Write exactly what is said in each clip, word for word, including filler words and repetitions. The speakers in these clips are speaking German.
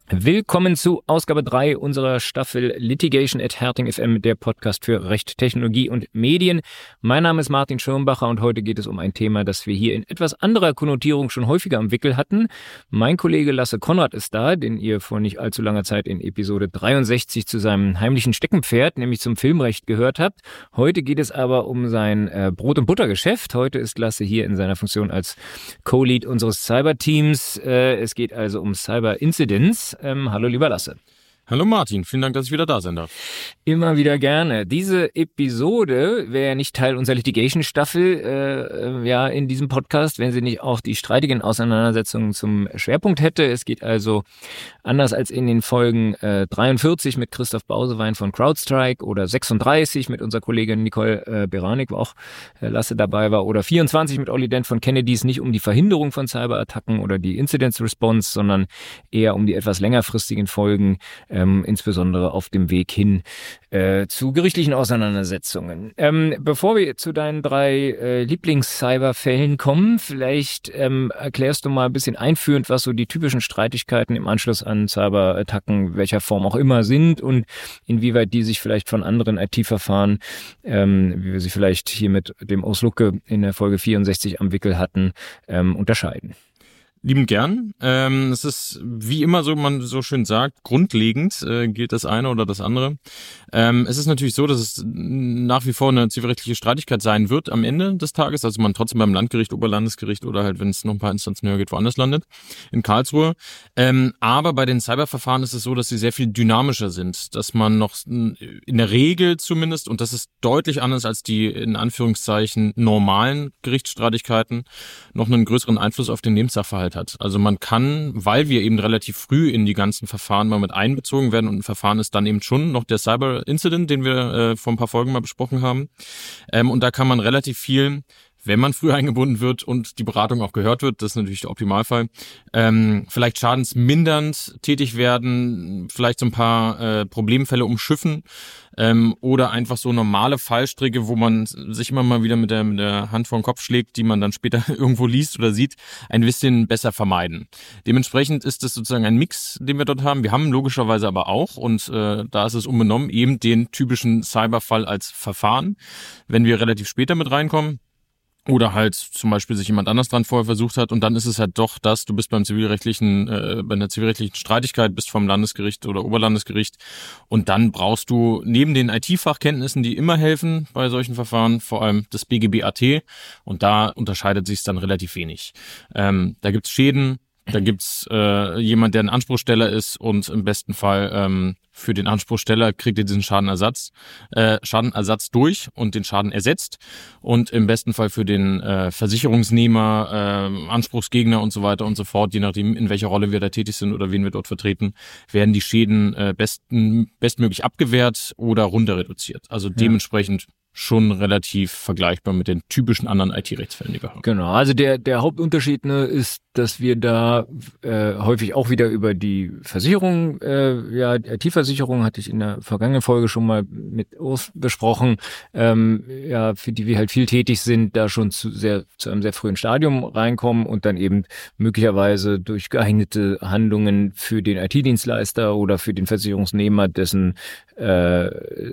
Willkommen zu Ausgabe drei unserer Staffel Litigation at Herting F M, der Podcast für Recht, Technologie und Medien. Mein Name ist Martin Schirmbacher und heute geht es um ein Thema, das wir hier in etwas anderer Konnotierung schon häufiger am Wickel hatten. Mein Kollege Lasse Konrad ist da, den ihr vor nicht allzu langer Zeit in Episode dreiundsechzig zu seinem heimlichen Steckenpferd, nämlich zum Filmrecht, gehört habt. Heute geht es aber um sein äh, Brot- und Buttergeschäft. Heute ist Lasse hier in seiner Funktion als Co-Lead unseres Cyber-Teams. Äh, es geht also um Cyber-Incidents. Ähm, hallo lieber Lasse. Hallo Martin, vielen Dank, dass ich wieder da sein darf. Immer wieder gerne. Diese Episode wäre ja nicht Teil unserer Litigation-Staffel äh, ja in diesem Podcast, wenn sie nicht auch die streitigen Auseinandersetzungen zum Schwerpunkt hätte. Es geht also anders als in den Folgen äh, dreiundvierzig mit Christoph Bausewein von CrowdStrike oder sechsunddreißig mit unserer Kollegin Nicole äh, Beranik, wo auch äh, Lasse dabei war, oder vierundzwanzig mit Olli Dent von Kennedys, nicht um die Verhinderung von Cyberattacken oder die Incident Response, sondern eher um die etwas längerfristigen Folgen, Ähm, insbesondere auf dem Weg hin äh, zu gerichtlichen Auseinandersetzungen. Ähm, bevor wir zu deinen drei äh, Lieblings-Cyber-Fällen kommen, vielleicht ähm, erklärst du mal ein bisschen einführend, was so die typischen Streitigkeiten im Anschluss an Cyberattacken, welcher Form auch immer, sind und inwieweit die sich vielleicht von anderen I T-Verfahren, ähm, wie wir sie vielleicht hier mit dem Oslucke in der Folge vierundsechzig am Wickel hatten, ähm, unterscheiden. Liebend gern. Ähm, es ist wie immer so, man so schön sagt, grundlegend äh, gilt das eine oder das andere. Ähm, es ist natürlich so, dass es nach wie vor eine zivilrechtliche Streitigkeit sein wird am Ende des Tages, also man trotzdem beim Landgericht, Oberlandesgericht oder halt, wenn es noch ein paar Instanzen höher geht, woanders landet, in Karlsruhe. Ähm, aber bei den Cyberverfahren ist es so, dass sie sehr viel dynamischer sind, dass man noch in der Regel zumindest, und das ist deutlich anders als die in Anführungszeichen normalen Gerichtsstreitigkeiten, noch einen größeren Einfluss auf den Lebenssachverhalt hat. Also man kann, weil wir eben relativ früh in die ganzen Verfahren mal mit einbezogen werden und ein Verfahren ist dann eben schon noch der Cyber-Incident, den wir äh, vor ein paar Folgen mal besprochen haben. Ähm, und da kann man relativ viel, wenn man früh eingebunden wird und die Beratung auch gehört wird, das ist natürlich der Optimalfall, ähm, vielleicht schadensmindernd tätig werden, vielleicht so ein paar äh, Problemfälle umschiffen ähm, oder einfach so normale Fallstricke, wo man sich immer mal wieder mit der, mit der Hand vor den Kopf schlägt, die man dann später irgendwo liest oder sieht, ein bisschen besser vermeiden. Dementsprechend ist es sozusagen ein Mix, den wir dort haben. Wir haben logischerweise aber auch, und äh, da ist es unbenommen, eben den typischen Cyberfall als Verfahren, wenn wir relativ später mit reinkommen. Oder halt zum Beispiel sich jemand anders dran vorher versucht hat und dann ist es halt doch das, du bist beim zivilrechtlichen, äh, bei einer zivilrechtlichen Streitigkeit, bist vom Landesgericht oder Oberlandesgericht und dann brauchst du neben den I T-Fachkenntnissen, die immer helfen bei solchen Verfahren, vor allem das B G B A T und da unterscheidet sich es dann relativ wenig. Ähm, da gibt's Schäden, da gibt's äh, jemand, der ein Anspruchsteller ist und im besten Fall ähm, für den Anspruchsteller kriegt er diesen Schadenersatz, äh, Schadenersatz durch und den Schaden ersetzt und im besten Fall für den äh, Versicherungsnehmer, äh, Anspruchsgegner und so weiter und so fort, je nachdem in welcher Rolle wir da tätig sind oder wen wir dort vertreten, werden die Schäden äh, besten, bestmöglich abgewehrt oder runter reduziert. Also ja. Dementsprechend schon relativ vergleichbar mit den typischen anderen I T-Rechtsfällen, die wir haben. Genau, also der der Hauptunterschied ne, ist, dass wir da äh, häufig auch wieder über die Versicherung, äh, ja, I T-Versicherung hatte ich in der vergangenen Folge schon mal mit Urs besprochen, ähm, ja, für die wir halt viel tätig sind, da schon zu sehr zu einem sehr frühen Stadium reinkommen und dann eben möglicherweise durch geeignete Handlungen für den I T-Dienstleister oder für den Versicherungsnehmer, dessen äh,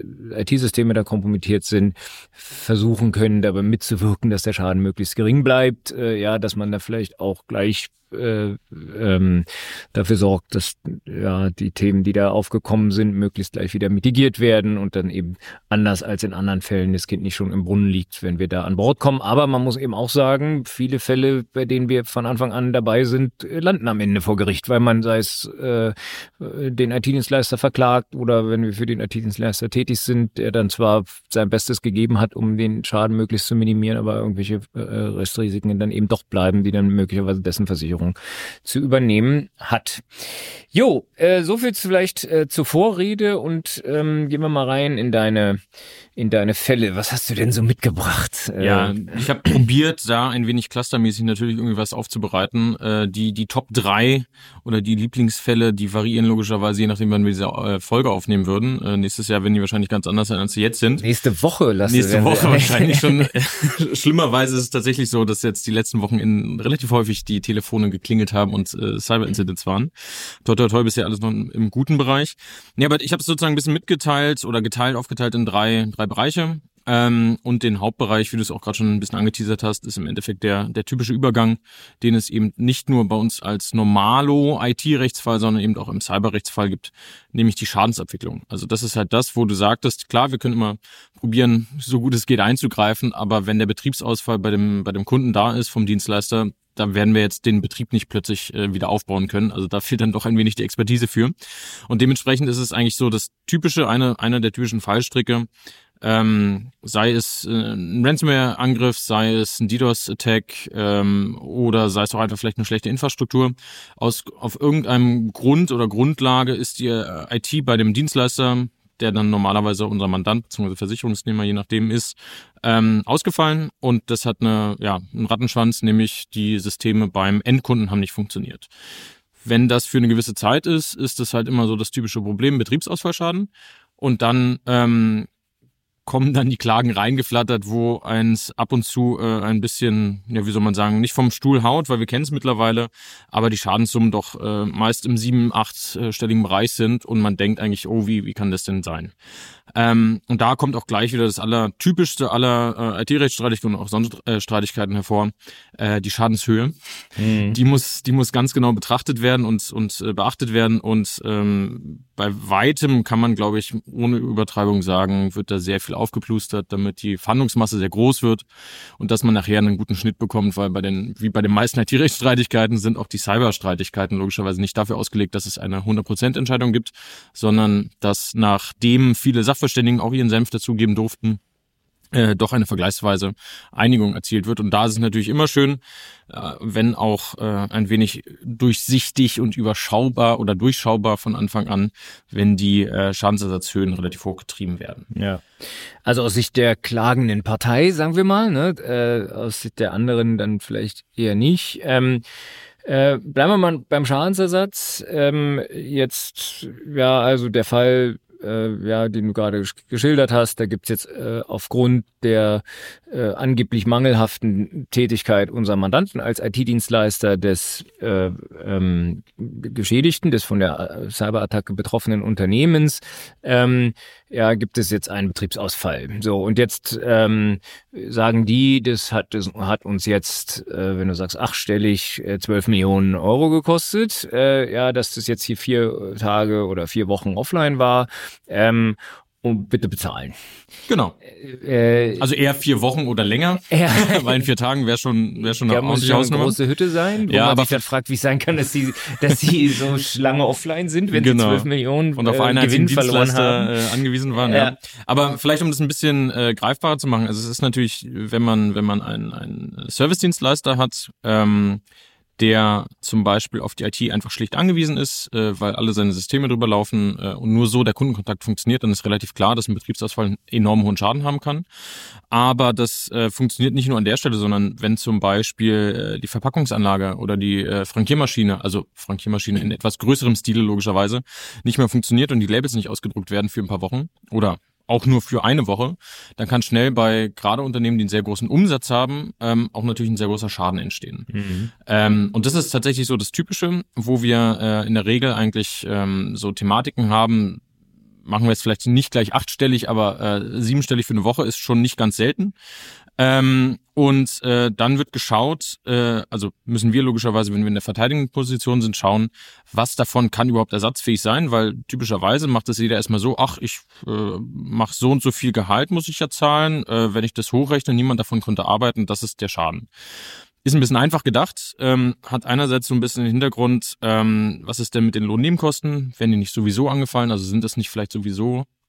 I T-Systeme da kompromittiert sind, versuchen können, dabei mitzuwirken, dass der Schaden möglichst gering bleibt, äh, ja, dass man da vielleicht auch gleich äh, ähm, dafür sorgt, dass ja die Themen, die da aufgekommen sind, möglichst gleich wieder mitigiert werden und dann eben anders als in anderen Fällen das Kind nicht schon im Brunnen liegt, wenn wir da an Bord kommen. Aber man muss eben auch sagen, viele Fälle, bei denen wir von Anfang an dabei sind, landen am Ende vor Gericht, weil man, sei es äh, den I T-Dienstleister verklagt oder wenn wir für den I T-Dienstleister tätig sind, der dann zwar sein Bestes gegeben hat, um den Schaden möglichst zu minimieren, aber irgendwelche äh, Restrisiken dann eben doch bleiben, die dann möglicherweise dessen Versicherung zu übernehmen hat. Jo, äh, so viel vielleicht äh, zur Vorrede und ähm, gehen wir mal rein in deine in deine Fälle. Was hast du denn so mitgebracht? Ja, äh, ich habe probiert, da ein wenig clustermäßig natürlich irgendwie was aufzubereiten. Äh, die die Top drei oder die Lieblingsfälle, die variieren logischerweise, je nachdem, wann wir diese äh, Folge aufnehmen würden. Äh, nächstes Jahr werden die wahrscheinlich ganz anders sein, als sie jetzt sind. Nächste Woche lassen Nächste wir Woche wahrscheinlich schon. Schlimmerweise ist es tatsächlich so, dass jetzt die letzten Wochen in relativ häufig die Telefone geklingelt haben und äh, Cyber-Incidents waren. Toi, toi, toi, bisher alles noch im guten Bereich. Ja, aber ich habe es sozusagen ein bisschen mitgeteilt oder geteilt, aufgeteilt in drei drei Bereiche. Ähm, und den Hauptbereich, wie du es auch gerade schon ein bisschen angeteasert hast, ist im Endeffekt der der typische Übergang, den es eben nicht nur bei uns als Normalo-I T-Rechtsfall, sondern eben auch im Cyberrechtsfall gibt, nämlich die Schadensabwicklung. Also das ist halt das, wo du sagtest, klar, wir können immer probieren, so gut es geht einzugreifen, aber wenn der Betriebsausfall bei dem bei dem Kunden da ist vom Dienstleister, da werden wir jetzt den Betrieb nicht plötzlich äh, wieder aufbauen können. Also da fehlt dann doch ein wenig die Expertise für. Und dementsprechend ist es eigentlich so das typische, eine einer der typischen Fallstricke, ähm, sei es äh, ein Ransomware-Angriff, sei es ein DDoS-Attack ähm, oder sei es auch einfach vielleicht eine schlechte Infrastruktur. Aus auf irgendeinem Grund oder Grundlage ist die äh, I T bei dem Dienstleister, der dann normalerweise unser Mandant bzw. Versicherungsnehmer, je nachdem ist, ähm, ausgefallen und das hat eine, ja, einen Rattenschwanz, nämlich die Systeme beim Endkunden haben nicht funktioniert. Wenn das für eine gewisse Zeit ist, ist das halt immer so das typische Problem, Betriebsausfallschaden und dann ähm, kommen dann die Klagen reingeflattert, wo eins ab und zu äh, ein bisschen, ja, wie soll man sagen, nicht vom Stuhl haut, weil wir kennen es mittlerweile, aber die Schadenssummen doch äh, meist im sieben-, achtstelligen Bereich sind und man denkt eigentlich, oh, wie wie kann das denn sein? Ähm, und da kommt auch gleich wieder das allertypischste aller äh, I T-Rechtsstreitigkeiten und auch sonst äh, Streitigkeiten hervor, äh, die Schadenshöhe. Mhm. Die muss die muss ganz genau betrachtet werden und und äh, beachtet werden und ähm, bei weitem kann man, glaube ich, ohne Übertreibung sagen, wird da sehr viel aufgeplustert, damit die Fahndungsmasse sehr groß wird und dass man nachher einen guten Schnitt bekommt, weil bei den, wie bei den meisten I T-Rechtsstreitigkeiten sind auch die Cyberstreitigkeiten logischerweise nicht dafür ausgelegt, dass es eine hundert Prozent Entscheidung gibt, sondern dass nachdem viele Sachverständigen auch ihren Senf dazugeben durften, äh, doch eine vergleichsweise Einigung erzielt wird. Und da ist es natürlich immer schön, äh, wenn auch äh, ein wenig durchsichtig und überschaubar oder durchschaubar von Anfang an, wenn die äh, Schadensersatzhöhen relativ hoch getrieben werden. Ja. Also aus Sicht der klagenden Partei, sagen wir mal, ne, äh, aus Sicht der anderen dann vielleicht eher nicht. Ähm, äh, bleiben wir mal beim Schadensersatz. Ähm, jetzt, ja, also der Fall, äh, ja, den du gerade geschildert hast, da gibt's jetzt äh, aufgrund der äh, angeblich mangelhaften Tätigkeit unserer Mandanten als I T-Dienstleister des äh, ähm, Geschädigten, des von der Cyberattacke betroffenen Unternehmens, ähm, ja, gibt es jetzt einen Betriebsausfall. So, und jetzt ähm, sagen die, das hat, das hat uns jetzt, äh, wenn du sagst achtstellig, äh, zwölf Millionen Euro gekostet, äh, ja, dass das jetzt hier vier Tage oder vier Wochen offline war. Ähm, und bitte bezahlen. Genau. Äh, also eher vier Wochen oder länger, ja. Weil in vier Tagen wäre schon, wäre schon eine ja, ordentliche Hausnummer. Eine große Hütte sein, wo ja, man aber sich dann fragt, wie es sein kann, dass sie, dass sie so lange offline sind, wenn genau. sie zwölf Millionen und auf einen äh, Gewinn verloren haben. Äh, angewiesen waren. Ja. Ja. Aber vielleicht, um das ein bisschen äh, greifbarer zu machen, also es ist natürlich, wenn man, wenn man einen, einen Service-Dienstleister hat, ähm, der zum Beispiel auf die I T einfach schlicht angewiesen ist, äh, weil alle seine Systeme drüber laufen äh, und nur so der Kundenkontakt funktioniert, dann ist relativ klar, dass ein Betriebsausfall einen enorm hohen Schaden haben kann. Aber das äh, funktioniert nicht nur an der Stelle, sondern wenn zum Beispiel äh, die Verpackungsanlage oder die äh, Frankiermaschine, also Frankiermaschine in etwas größerem Stile logischerweise, nicht mehr funktioniert und die Labels nicht ausgedruckt werden für ein paar Wochen oder auch nur für eine Woche, dann kann schnell bei gerade Unternehmen, die einen sehr großen Umsatz haben, ähm, auch natürlich ein sehr großer Schaden entstehen. Mhm. Ähm, und das ist tatsächlich so das Typische, wo wir äh, in der Regel eigentlich ähm, so Thematiken haben, machen wir jetzt vielleicht nicht gleich achtstellig, aber äh, siebenstellig für eine Woche ist schon nicht ganz selten. Ähm, und äh, dann wird geschaut, äh, also müssen wir logischerweise, wenn wir in der verteidigenden Position sind, schauen, was davon kann überhaupt ersatzfähig sein, weil typischerweise macht das jeder erstmal so, ach, ich äh, mache so und so viel Gehalt, muss ich ja zahlen, äh, wenn ich das hochrechne, niemand davon konnte arbeiten, das ist der Schaden. Ist ein bisschen einfach gedacht, ähm, hat einerseits so ein bisschen den Hintergrund, ähm, was ist denn mit den Lohnnebenkosten, werden die nicht sowieso angefallen, also sind das nicht vielleicht sowieso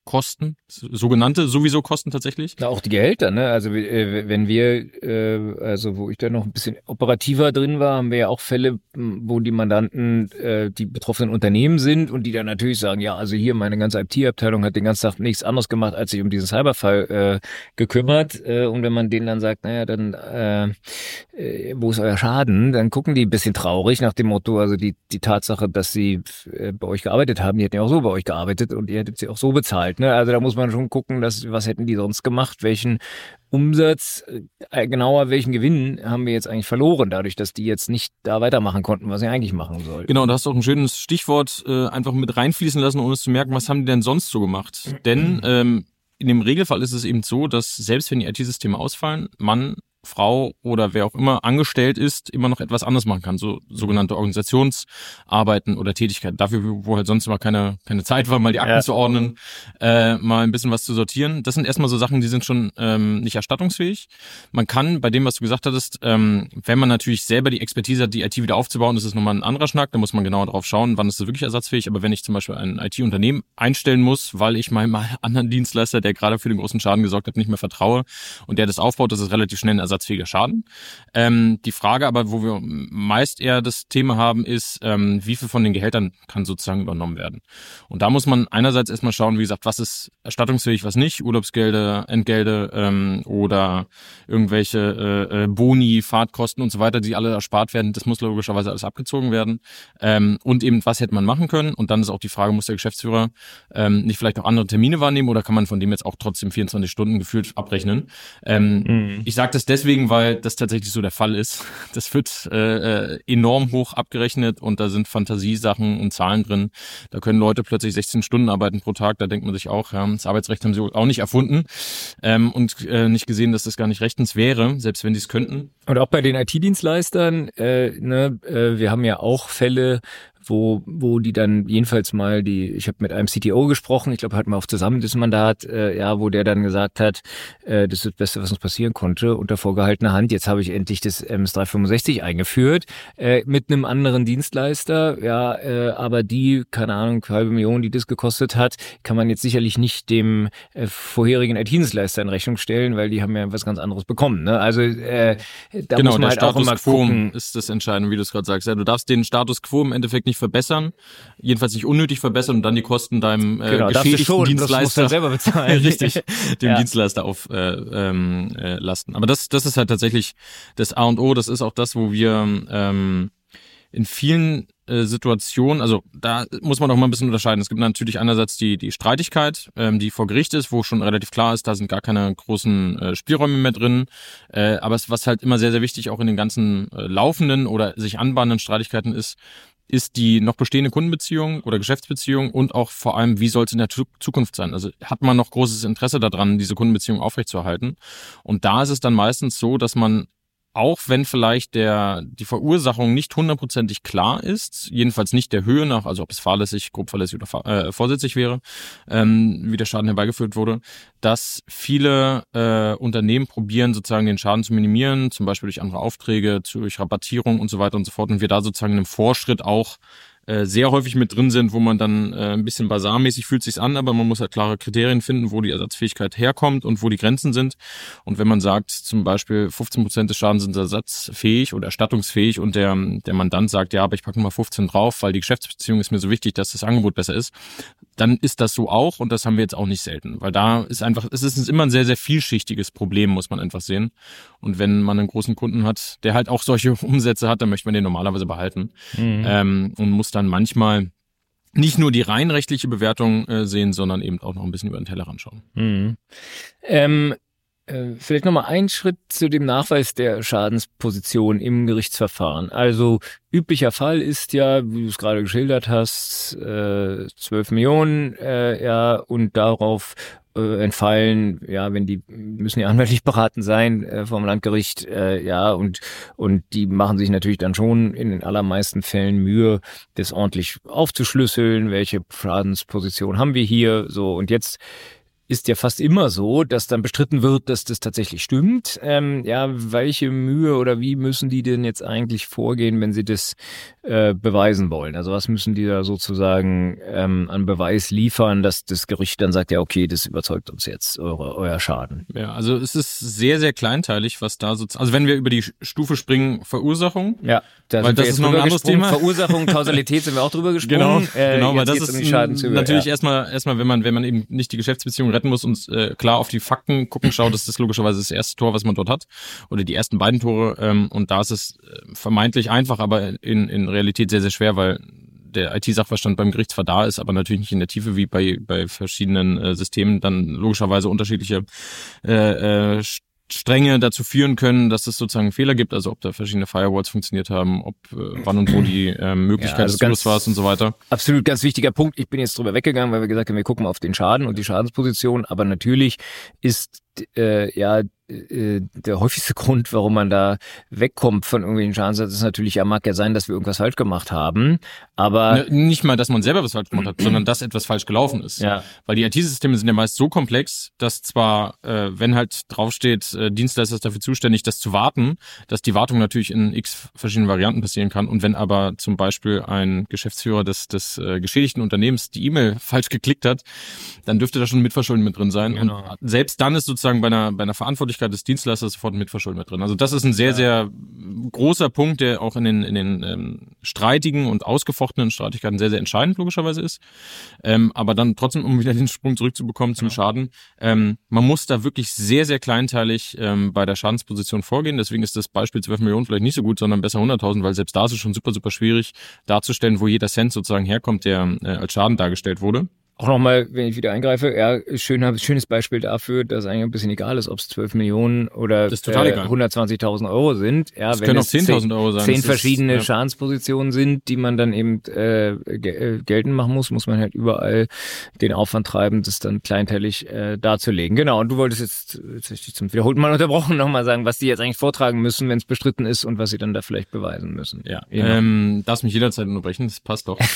Kosten, sogenannte sowieso Kosten tatsächlich. Na, auch die Gehälter, ne? Also äh, wenn wir, äh, also wo ich da noch ein bisschen operativer drin war, haben wir ja auch Fälle, wo die Mandanten äh, die betroffenen Unternehmen sind und die dann natürlich sagen, ja, also hier meine ganze I T-Abteilung hat den ganzen Tag nichts anderes gemacht, als sich um diesen Cyberfall äh, gekümmert. Äh, und wenn man denen dann sagt, naja, dann äh, äh, wo ist euer Schaden? Dann gucken die ein bisschen traurig nach dem Motto, also die die Tatsache, dass sie äh, bei euch gearbeitet haben, die hätten ja auch so bei euch gearbeitet und ihr hättet sie auch so bezahlt. Ne? Also da muss man schon gucken, dass, was hätten die sonst gemacht, welchen Umsatz, äh, genauer welchen Gewinn haben wir jetzt eigentlich verloren, dadurch, dass die jetzt nicht da weitermachen konnten, was sie eigentlich machen sollten. Genau, da hast du auch ein schönes Stichwort äh, einfach mit reinfließen lassen, ohne es zu merken, was haben die denn sonst so gemacht? Denn ähm, in dem Regelfall ist es eben so, dass selbst wenn die I T-Systeme ausfallen, man Frau oder wer auch immer angestellt ist, immer noch etwas anderes machen kann, so sogenannte Organisationsarbeiten oder Tätigkeiten. Dafür, wo halt sonst immer keine keine Zeit war, mal die Akten ja. zu ordnen, äh, mal ein bisschen was zu sortieren. Das sind erstmal so Sachen, die sind schon ähm, nicht erstattungsfähig. Man kann bei dem, was du gesagt hattest, ähm, wenn man natürlich selber die Expertise hat, die I T wieder aufzubauen, das ist nochmal ein anderer Schnack, da muss man genauer drauf schauen, wann ist das wirklich ersatzfähig. Aber wenn ich zum Beispiel ein I T-Unternehmen einstellen muss, weil ich meinem anderen Dienstleister, der gerade für den großen Schaden gesorgt hat, nicht mehr vertraue und der das aufbaut, das ist relativ schnell ein Ersatz ersatzfähiger Schaden. Ähm, die Frage aber, wo wir meist eher das Thema haben, ist, ähm, wie viel von den Gehältern kann sozusagen übernommen werden. Und da muss man einerseits erstmal schauen, wie gesagt, was ist erstattungsfähig, was nicht, Urlaubsgelder, Entgelte ähm, oder irgendwelche äh, Boni, Fahrtkosten und so weiter, die alle erspart werden, das muss logischerweise alles abgezogen werden. Ähm, und eben, was hätte man machen können? Und dann ist auch die Frage, muss der Geschäftsführer ähm, nicht vielleicht auch andere Termine wahrnehmen oder kann man von dem jetzt auch trotzdem vierundzwanzig Stunden gefühlt abrechnen? Ähm, mhm. Ich sage das deswegen, Deswegen, weil das tatsächlich so der Fall ist. Das wird äh, enorm hoch abgerechnet und da sind Fantasiesachen und Zahlen drin. Da können Leute plötzlich sechzehn Stunden arbeiten pro Tag. Da denkt man sich auch, ja, das Arbeitsrecht haben sie auch nicht erfunden ähm, und äh, nicht gesehen, dass das gar nicht rechtens wäre, selbst wenn sie es könnten. Und auch bei den I T-Dienstleistern, äh, ne, äh, wir haben ja auch Fälle, wo wo die dann jedenfalls mal die, ich habe mit einem C T O gesprochen, ich glaube, hatten wir auch zusammen das Mandat, äh, ja, wo der dann gesagt hat, äh, das ist das Beste, was uns passieren konnte, unter vorgehaltener Hand, jetzt habe ich endlich das M S dreihundertfünfundsechzig eingeführt, äh, mit einem anderen Dienstleister, ja, äh, aber die, keine Ahnung, halbe Million, die das gekostet hat, kann man jetzt sicherlich nicht dem äh, vorherigen I T-Dienstleister in Rechnung stellen, weil die haben ja was ganz anderes bekommen, ne? Also äh, da genau, muss man halt auch immer gucken. Ist das Entscheidende, wie du es gerade sagst. Ja, du darfst den Status quo im Endeffekt nicht verbessern, jedenfalls nicht unnötig verbessern und dann die Kosten deinem äh, genau, geschädigten schon, Dienstleister das musst du selber bezahlen. richtig, dem ja. Dienstleister auf äh, ähm, äh, lasten. Aber das das ist halt tatsächlich das A und O, das ist auch das, wo wir ähm, in vielen äh, Situationen, also da muss man auch mal ein bisschen unterscheiden. Es gibt natürlich einerseits die die Streitigkeit, ähm, die vor Gericht ist, wo schon relativ klar ist, da sind gar keine großen äh, Spielräume mehr drin. Äh, aber es, was halt immer sehr, sehr wichtig auch in den ganzen äh, laufenden oder sich anbahnenden Streitigkeiten ist, ist die noch bestehende Kundenbeziehung oder Geschäftsbeziehung und auch vor allem, wie soll es in der Zukunft sein? Also hat man noch großes Interesse daran, diese Kundenbeziehung aufrechtzuerhalten? Und da ist es dann meistens so, dass man, auch wenn vielleicht der die Verursachung nicht hundertprozentig klar ist, jedenfalls nicht der Höhe nach, also ob es fahrlässig, grob fahrlässig oder äh, vorsätzlich wäre, ähm, wie der Schaden herbeigeführt wurde, dass viele äh, Unternehmen probieren, sozusagen den Schaden zu minimieren, zum Beispiel durch andere Aufträge, durch Rabattierung und so weiter und so fort. Und wir da sozusagen in einem Vorschritt auch äh, sehr häufig mit drin sind, wo man dann äh, ein bisschen basarmäßig fühlt sich's an, aber man muss halt klare Kriterien finden, wo die Ersatzfähigkeit herkommt und wo die Grenzen sind. Und wenn man sagt, zum Beispiel fünfzehn Prozent des Schadens sind ersatzfähig oder erstattungsfähig und der der Mandant sagt, ja, aber ich packe nur mal fünfzehn drauf, weil die Geschäftsbeziehung ist mir so wichtig, dass das Angebot besser ist, dann ist das so auch und das haben wir jetzt auch nicht selten, weil da ist einfach, es ist immer ein sehr, sehr vielschichtiges Problem, muss man einfach sehen. Und wenn man einen großen Kunden hat, der halt auch solche Umsätze hat, dann möchte man den normalerweise behalten mhm. ähm, und muss dann manchmal nicht nur die rein rechtliche Bewertung äh, sehen, sondern eben auch noch ein bisschen über den Tellerrand schauen. Mhm. Ähm, äh, vielleicht nochmal ein Schritt zu dem Nachweis der Schadensposition im Gerichtsverfahren. Also üblicher Fall ist ja, wie du es gerade geschildert hast, äh, zwölf Millionen, äh, ja, und darauf äh, entfallen, ja, wenn die müssen ja anwaltlich beraten sein äh, vom Landgericht, äh, ja, und und die machen sich natürlich dann schon in den allermeisten Fällen Mühe, das ordentlich aufzuschlüsseln, welche Schadensposition haben wir hier, so, und jetzt ist ja fast immer so, dass dann bestritten wird, dass das tatsächlich stimmt. Ähm, ja, welche Mühe oder wie müssen die denn jetzt eigentlich vorgehen, wenn sie das äh, beweisen wollen? Also was müssen die da sozusagen ähm, an Beweis liefern, dass das Gericht dann sagt, ja okay, das überzeugt uns jetzt, eure, euer Schaden? Ja, also es ist sehr, sehr kleinteilig, was da sozusagen, also wenn wir über die Stufe springen, Verursachung. Ja, da weil das ist noch ein anderes Thema. Verursachung, Kausalität sind wir auch drüber gesprungen. Genau, genau, äh, weil das ist um natürlich ja. erstmal, erstmal, wenn man, wenn man eben nicht die Geschäftsbeziehung retten muss und äh, klar auf die Fakten gucken schaut, das ist logischerweise das erste Tor, was man dort hat, oder die ersten beiden Tore, ähm, und da ist es äh, vermeintlich einfach, aber in, in Realität sehr, sehr schwer, weil der I T-Sachverstand beim Gericht zwar da ist, aber natürlich nicht in der Tiefe wie bei bei verschiedenen äh, Systemen dann logischerweise unterschiedliche äh, äh, Stränge dazu führen können, dass es sozusagen Fehler gibt, also ob da verschiedene Firewalls funktioniert haben, ob äh, wann und wo die äh, Möglichkeit ja, also des Zugriffs war und so weiter. Absolut, ganz wichtiger Punkt. Ich bin jetzt drüber weggegangen, weil wir gesagt haben, wir gucken auf den Schaden und die Schadensposition, aber natürlich ist äh, ja äh, der häufigste Grund, warum man da wegkommt von irgendwelchen Schadenssatz, ist natürlich, ja, mag ja sein, dass wir irgendwas falsch gemacht haben, aber... Ne, nicht mal, dass man selber was falsch gemacht hat, sondern dass etwas falsch gelaufen ist. Ja. Weil die I T-Systeme sind ja meist so komplex, dass zwar, äh, wenn halt draufsteht, äh, Dienstleister ist dafür zuständig, das zu warten, dass die Wartung natürlich in x verschiedenen Varianten passieren kann, und wenn aber zum Beispiel ein Geschäftsführer des, des äh, geschädigten Unternehmens die E-Mail falsch geklickt hat, dann dürfte da schon Mitverschulden mit drin sein. Genau. Und selbst dann ist sozusagen bei einer, bei einer Verantwortlichkeit des Dienstleisters sofort ein Mitverschulden mit drin. Also das ist ein sehr, ja. sehr großer Punkt, der auch in den, in den ähm, streitigen und ausgefochtenen Streitigkeiten sehr, sehr entscheidend logischerweise ist. Ähm, aber dann trotzdem, um wieder den Sprung zurückzubekommen zum ja. Schaden, ähm, man muss da wirklich sehr, sehr kleinteilig ähm, bei der Schadensposition vorgehen. Deswegen ist das Beispiel zwölf Millionen vielleicht nicht so gut, sondern besser hunderttausend, weil selbst da ist es schon super, super schwierig darzustellen, wo jeder Cent sozusagen herkommt, der äh, als Schaden dargestellt wurde. Auch nochmal, wenn ich wieder eingreife, ja, schön, schönes Beispiel dafür, dass eigentlich ein bisschen egal ist, ob es zwölf Millionen oder äh, hundertzwanzigtausend Euro sind. Ja, das wenn können auch es zehntausend Euro sein. Zehn verschiedene ist, ja. Schadenspositionen sind, die man dann eben äh, geltend machen muss, muss man halt überall den Aufwand treiben, das dann kleinteilig äh, darzulegen. Genau, und du wolltest jetzt, jetzt habe ich dich zum wiederholten Mal unterbrochen, nochmal sagen, was die jetzt eigentlich vortragen müssen, wenn es bestritten ist und was sie dann da vielleicht beweisen müssen. Ja, genau. ähm, darfst mich jederzeit unterbrechen, das passt doch.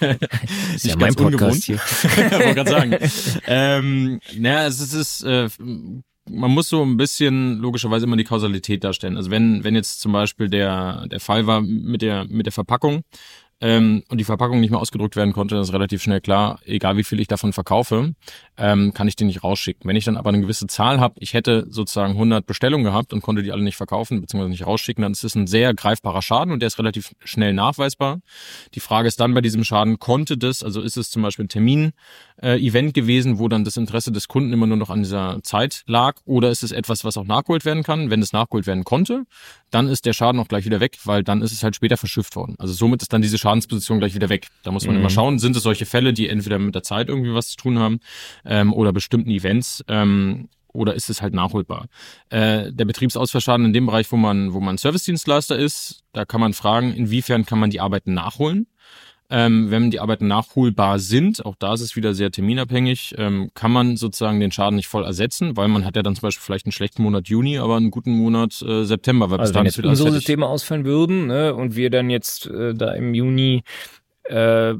Das ist ja mein Podcast hier. Ich wollte gerade sagen. ähm, naja, es ist, es ist äh, man muss so ein bisschen logischerweise immer die Kausalität darstellen. Also wenn wenn jetzt zum Beispiel der der Fall war mit der mit der Verpackung ähm, und die Verpackung nicht mehr ausgedruckt werden konnte, dann ist relativ schnell klar, egal wie viel ich davon verkaufe, ähm, kann ich die nicht rausschicken. Wenn ich dann aber eine gewisse Zahl habe, ich hätte sozusagen hundert Bestellungen gehabt und konnte die alle nicht verkaufen bzw. nicht rausschicken, dann ist das ein sehr greifbarer Schaden und der ist relativ schnell nachweisbar. Die Frage ist dann bei diesem Schaden, konnte das, also ist es zum Beispiel ein Termin, äh, Event gewesen, wo dann das Interesse des Kunden immer nur noch an dieser Zeit lag, oder ist es etwas, was auch nachgeholt werden kann? Wenn es nachgeholt werden konnte, dann ist der Schaden auch gleich wieder weg, weil dann ist es halt später verschifft worden. Also somit ist dann diese Schadensposition gleich wieder weg. Da muss man mhm. immer schauen, sind es solche Fälle, die entweder mit der Zeit irgendwie was zu tun haben ähm, oder bestimmten Events, ähm, oder ist es halt nachholbar. Äh, der Betriebsausfallschaden in dem Bereich, wo man wo man Servicedienstleister ist, da kann man fragen, inwiefern kann man die Arbeiten nachholen. Ähm, wenn die Arbeiten nachholbar sind, auch da ist es wieder sehr terminabhängig, ähm, kann man sozusagen den Schaden nicht voll ersetzen, weil man hat ja dann zum Beispiel vielleicht einen schlechten Monat Juni, aber einen guten Monat äh, September. Weil also bis dann wenn jetzt unsere Systeme ausfallen würden, ne, und wir dann jetzt äh, da im Juni äh,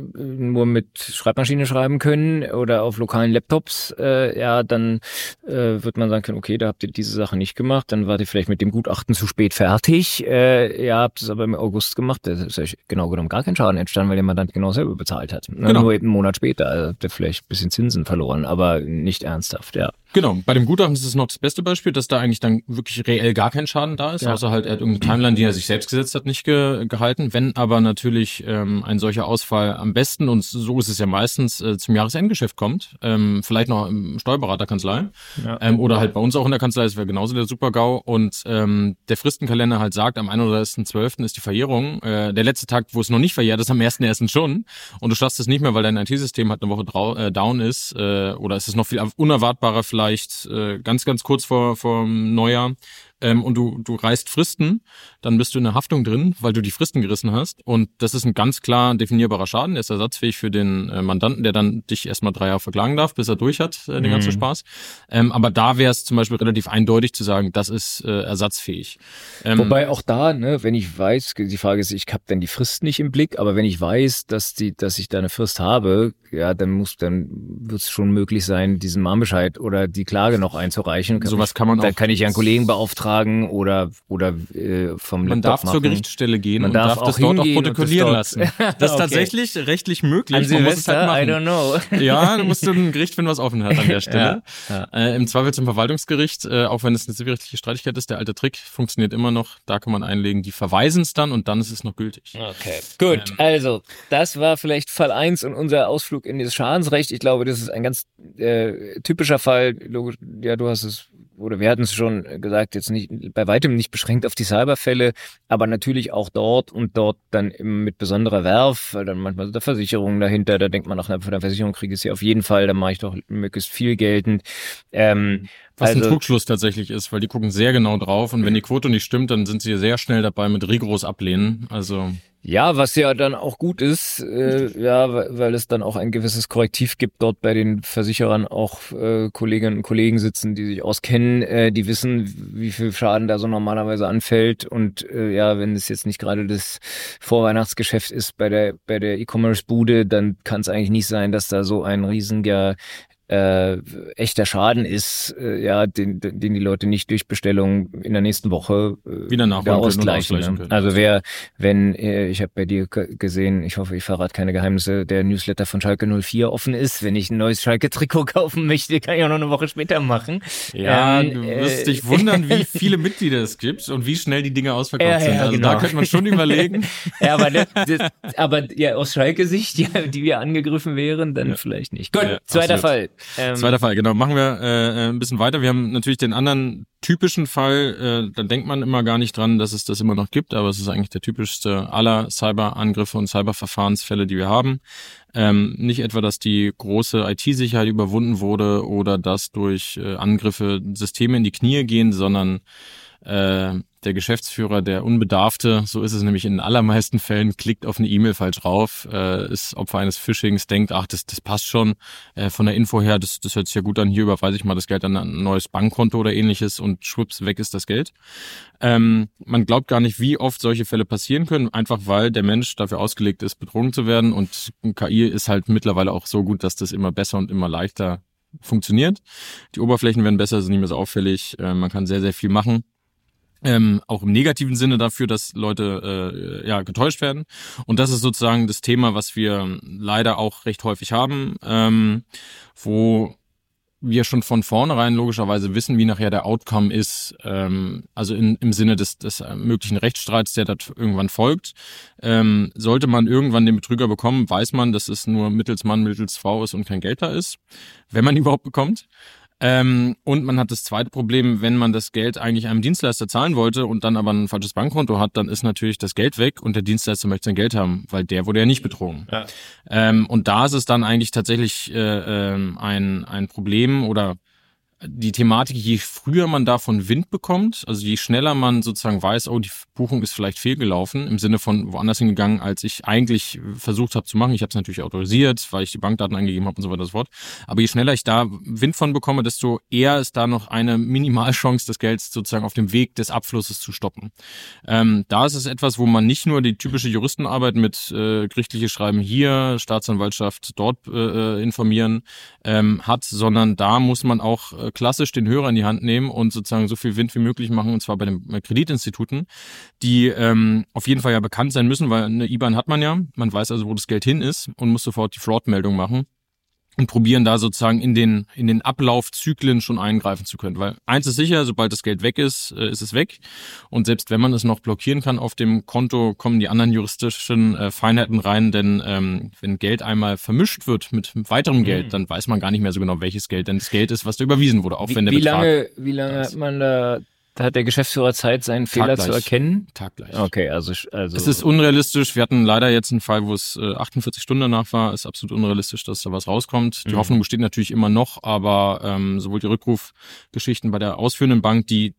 nur mit Schreibmaschine schreiben können oder auf lokalen Laptops, äh, ja, dann äh, wird man sagen können, okay, da habt ihr diese Sache nicht gemacht, dann wart ihr vielleicht mit dem Gutachten zu spät fertig, äh, ihr habt es aber im August gemacht, da ist euch genau genommen gar kein Schaden entstanden, weil der Mandant genau selber bezahlt hat. Genau. Nur eben einen Monat später, also habt ihr vielleicht ein bisschen Zinsen verloren, aber nicht ernsthaft, ja. Genau, bei dem Gutachten ist es noch das beste Beispiel, dass da eigentlich dann wirklich reell gar kein Schaden da ist, ja. außer halt er hat irgendeine Timeline, die er sich selbst gesetzt hat, nicht ge- gehalten. Wenn aber natürlich ähm, ein solcher Ausfall am besten, und so ist es ja meistens, äh, zum Jahresendgeschäft kommt, ähm, vielleicht noch im Steuerberaterkanzlei ja. ähm, oder halt bei uns auch in der Kanzlei, das wäre genauso der Super-GAU, und ähm, der Fristenkalender halt sagt, am einunddreißigsten zwölften ist die Verjährung, äh, der letzte Tag, wo es noch nicht verjährt ist, am ersten ersten schon, und du schaffst es nicht mehr, weil dein I T-System halt eine Woche drau- äh, down ist, äh, oder es ist noch viel unerwartbarer, vielleicht äh, ganz, ganz kurz vor vor Neujahr, ähm, und du du reißt Fristen, dann bist du in der Haftung drin, weil du die Fristen gerissen hast. Und das ist ein ganz klar definierbarer Schaden. Der ist ersatzfähig für den äh, Mandanten, der dann dich erstmal drei Jahre verklagen darf, bis er durch hat, äh, den mhm. ganzen Spaß. Ähm, aber da wäre es zum Beispiel relativ eindeutig zu sagen, das ist äh, ersatzfähig. Ähm, Wobei auch da, ne, wenn ich weiß, die Frage ist, ich habe dann die Frist nicht im Blick, aber wenn ich weiß, dass die, dass ich da eine Frist habe, ja, dann muss, dann wird es schon möglich sein, diesen Mahnbescheid oder die Klage noch einzureichen. Sowas kann man auch. Dann kann ich ja einen Kollegen beauftragen oder oder äh, vom Man Laptop darf machen. zur Gerichtsstelle gehen man und darf, darf auch das dort auch protokollieren das lassen. Das ist okay. tatsächlich rechtlich möglich. An man muss es halt Silvester, machen. I don't know. Ja, du musst ein Gericht finden, was offen hat an der Stelle. ja, ja. Äh, Im Zweifel zum Verwaltungsgericht, äh, auch wenn es eine zivilrechtliche Streitigkeit ist, der alte Trick funktioniert immer noch. Da kann man einlegen, die verweisen es dann und dann ist es noch gültig. Okay, gut. Ähm, also, das war vielleicht Fall eins und unser Ausflug in das Schadensrecht. Ich glaube, das ist ein ganz äh, typischer Fall. Logisch, ja, du hast es, oder wir hatten es schon gesagt, jetzt nicht bei weitem nicht beschränkt auf die Cyberfälle, aber natürlich auch dort und dort dann mit besonderer Werf, weil dann manchmal so der Versicherung dahinter, da denkt man, ach, von der Versicherung kriege ich es ja auf jeden Fall, dann mache ich doch möglichst viel geltend. Ähm, Was also, ein Trugschluss tatsächlich ist, weil die gucken sehr genau drauf und wenn die Quote nicht stimmt, dann sind sie sehr schnell dabei mit rigoros ablehnen. Also ja, was ja dann auch gut ist, äh, ja, weil es dann auch ein gewisses Korrektiv gibt, dort bei den Versicherern auch äh, Kolleginnen und Kollegen sitzen, die sich auskennen, äh, die wissen, wie viel Schaden da so normalerweise anfällt und äh, ja, wenn es jetzt nicht gerade das Vorweihnachtsgeschäft ist bei der bei der E-Commerce-Bude, dann kann es eigentlich nicht sein, dass da so ein riesiger äh, echter Schaden ist, äh, ja, den, den die Leute nicht durch Bestellung in der nächsten Woche äh, wieder nachholen ausgleichen. Können, ne? Also wer, wenn, äh, ich habe bei dir g- gesehen, ich hoffe, ich verrate keine Geheimnisse, der Newsletter von Schalke null vier offen ist, wenn ich ein neues Schalke-Trikot kaufen möchte, kann ich auch noch eine Woche später machen. Ja, ähm, du wirst äh, dich wundern, wie viele Mitglieder es gibt und wie schnell die Dinge ausverkauft ja, sind. Ja, also genau. da könnte man schon überlegen. ja, aber, das, das, aber ja, aus Schalke-Sicht, ja, die wir angegriffen wären, dann ja. vielleicht nicht. Gut, ja, zweiter absolut. Fall. Ähm, Zweiter Fall, genau. Machen wir äh, ein bisschen weiter. Wir haben natürlich den anderen typischen Fall, äh, da denkt man immer gar nicht dran, dass es das immer noch gibt, aber es ist eigentlich der typischste aller Cyberangriffe und Cyberverfahrensfälle, die wir haben. Ähm, nicht etwa, dass die große I T-Sicherheit überwunden wurde oder dass durch äh, Angriffe Systeme in die Knie gehen, sondern äh, der Geschäftsführer, der Unbedarfte, so ist es nämlich in den allermeisten Fällen, klickt auf eine E-Mail falsch drauf, äh, ist Opfer eines Phishings, denkt, ach, das das passt schon äh, von der Info her, das das hört sich ja gut an, hier überweise ich mal das Geld an ein neues Bankkonto oder ähnliches und schwupps, weg ist das Geld. Ähm, man glaubt gar nicht, wie oft solche Fälle passieren können, einfach weil der Mensch dafür ausgelegt ist, betrogen zu werden und K I ist halt mittlerweile auch so gut, dass das immer besser und immer leichter funktioniert. Die Oberflächen werden besser, sind nicht mehr so auffällig, äh, man kann sehr, sehr viel machen. Ähm, auch im negativen Sinne dafür, dass Leute äh, ja getäuscht werden. Und das ist sozusagen das Thema, was wir leider auch recht häufig haben, ähm, wo wir schon von vornherein logischerweise wissen, wie nachher der Outcome ist, ähm, also in, im Sinne des, des möglichen Rechtsstreits, der dort irgendwann folgt. Ähm, sollte man irgendwann den Betrüger bekommen, weiß man, dass es nur mittels Mann, mittels Frau ist und kein Geld da ist, wenn man ihn überhaupt bekommt. Ähm, und man hat das zweite Problem, wenn man das Geld eigentlich einem Dienstleister zahlen wollte und dann aber ein falsches Bankkonto hat, dann ist natürlich das Geld weg und der Dienstleister möchte sein Geld haben, weil der wurde ja nicht betrogen. Ja. Ähm, und da ist es dann eigentlich tatsächlich äh, äh, ein, ein Problem oder die Thematik, je früher man davon Wind bekommt, also je schneller man sozusagen weiß, oh, die Buchung ist vielleicht fehlgelaufen, im Sinne von woanders hingegangen, als ich eigentlich versucht habe zu machen. Ich habe es natürlich autorisiert, weil ich die Bankdaten angegeben habe und so weiter und so fort. Aber je schneller ich da Wind von bekomme, desto eher ist da noch eine Minimalchance, das Geld sozusagen auf dem Weg des Abflusses zu stoppen. Ähm, da ist es etwas, wo man nicht nur die typische Juristenarbeit mit äh, gerichtliche Schreiben hier, Staatsanwaltschaft dort äh, informieren ähm, hat, sondern da muss man auch äh, klassisch den Hörer in die Hand nehmen und sozusagen so viel Wind wie möglich machen, und zwar bei den Kreditinstituten, die ähm, auf jeden Fall ja bekannt sein müssen, weil eine I B A N hat man ja, man weiß also, wo das Geld hin ist und muss sofort die Fraud-Meldung machen und probieren da sozusagen in den in den Ablaufzyklen schon eingreifen zu können. Weil eins ist sicher, sobald das Geld weg ist, äh, ist es weg. Und selbst wenn man es noch blockieren kann auf dem Konto, kommen die anderen juristischen äh, Feinheiten rein. Denn ähm, wenn Geld einmal vermischt wird mit weiterem Geld, mhm. dann weiß man gar nicht mehr so genau, welches Geld denn das Geld ist, was da überwiesen wurde. Auch wie, wenn der wie Betrag lange, wie lange hat man da... Da hat der Geschäftsführer Zeit, seinen Fehler Taggleich. zu erkennen? Taggleich. Okay, also, also. Es ist unrealistisch. Wir hatten leider jetzt einen Fall, wo es äh, achtundvierzig Stunden danach war. Es ist absolut unrealistisch, dass da was rauskommt. Die mhm. Hoffnung besteht natürlich immer noch, aber ähm, sowohl die Rückrufgeschichten bei der ausführenden Bank, die